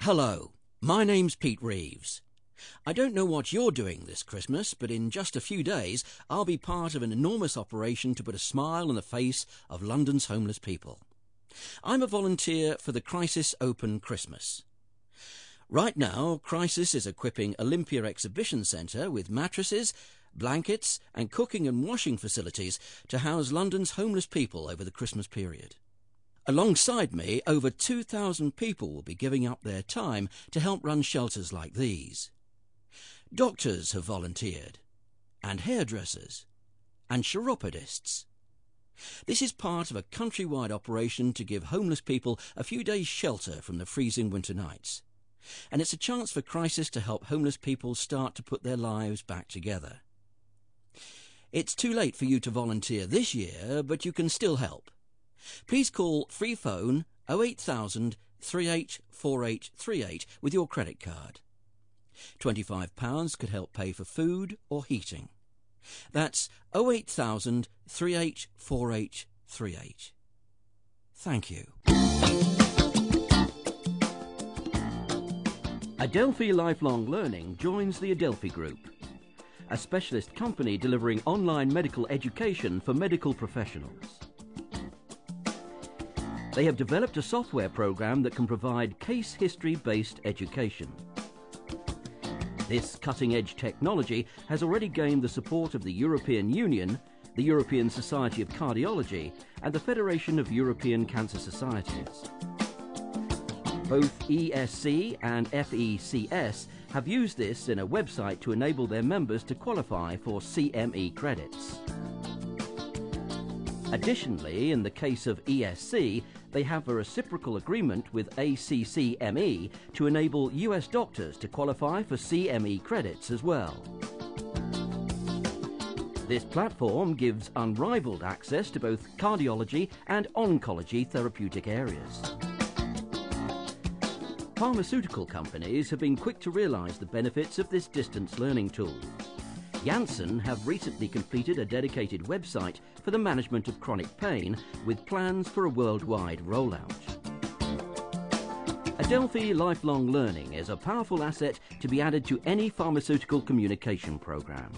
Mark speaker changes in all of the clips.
Speaker 1: Hello, my name's Pete Reeves. I don't know what you're doing this Christmas, but in just a few days I'll be part of an enormous operation to put a smile on the face of London's homeless people. I'm a volunteer for the Crisis Open Christmas. Right now, Crisis is equipping Olympia Exhibition Centre with mattresses, blankets and cooking and washing facilities to house London's homeless people over the Christmas period. Alongside me, over 2,000 people will be giving up their time to help run shelters like these. Doctors have volunteered, and hairdressers, and chiropodists. This is part of a countrywide operation to give homeless people a few days' shelter from the freezing winter nights. And it's a chance for Crisis to help homeless people start to put their lives back together. It's too late for you to volunteer this year, but you can still help. Please call free phone 08000 384838 with your credit card. £25 could help pay for food or heating. That's 08000 384838. Thank you. Adelphi Lifelong Learning joins the Adelphi Group, a specialist company delivering online medical education for medical professionals. They have developed a software program that can provide case history-based education. This cutting-edge technology has already gained the support of the European Union, the European Society of Cardiology, and the Federation of European Cancer Societies. Both ESC and FECS have used this in a website to enable their members to qualify for CME credits. Additionally, in the case of ESC, they have a reciprocal agreement with ACCME to enable US doctors to qualify for CME credits as well. This platform gives unrivaled access to both cardiology and oncology therapeutic areas. Pharmaceutical companies have been quick to realise the benefits of this distance learning tool. Janssen have recently completed a dedicated website for the management of chronic pain with plans for a worldwide rollout. Adelphi Lifelong Learning is a powerful asset to be added to any pharmaceutical communication program.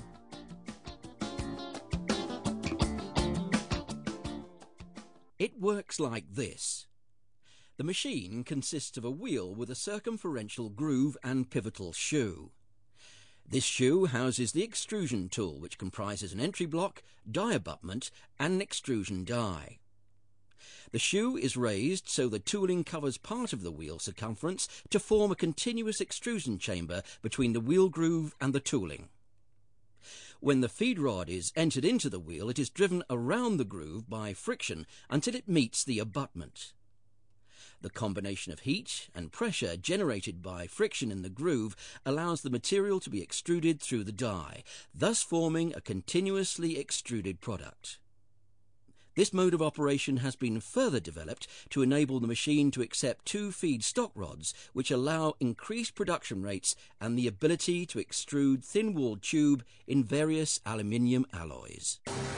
Speaker 1: It works like this. The machine consists of a wheel with a circumferential groove and pivotal shoe. This shoe houses the extrusion tool, which comprises an entry block, die abutment and an extrusion die. The shoe is raised so the tooling covers part of the wheel circumference to form a continuous extrusion chamber between the wheel groove and the tooling. When the feed rod is entered into the wheel, it is driven around the groove by friction until it meets the abutment. The combination of heat and pressure generated by friction in the groove allows the material to be extruded through the die, thus forming a continuously extruded product. This mode of operation has been further developed to enable the machine to accept 2 feed stock rods, which allow increased production rates and the ability to extrude thin-walled tube in various aluminium alloys.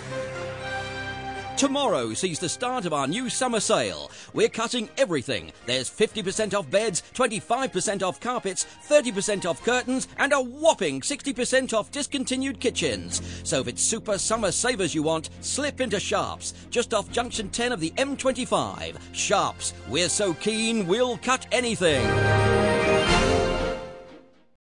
Speaker 1: Tomorrow sees the start of our new summer sale. We're cutting everything. There's 50% off beds, 25% off carpets, 30% off curtains, and a whopping 60% off discontinued kitchens. So if it's super summer savers you want, slip into Sharps, just off junction 10 of the M25. Sharps, we're so keen we'll cut anything.